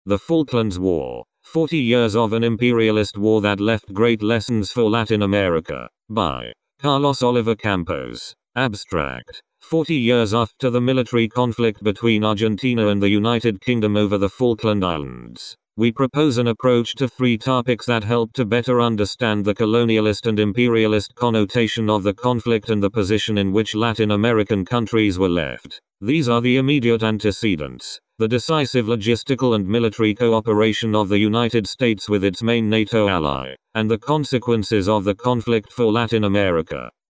The Falklands War. 40 years of an imperialist war that left great lessons for Latin America. By Carlos Oliver Campos. Abstract. 40 years after the military conflict between Argentina and the United Kingdom over the Falkland Islands, we propose an approach to 3 topics that help to better understand the colonialist and imperialist connotation of the conflict and the position in which Latin American countries were left. These are the immediate antecedents, the decisive logistical and military cooperation of the United States with its main NATO ally, and the consequences of the conflict for Latin America.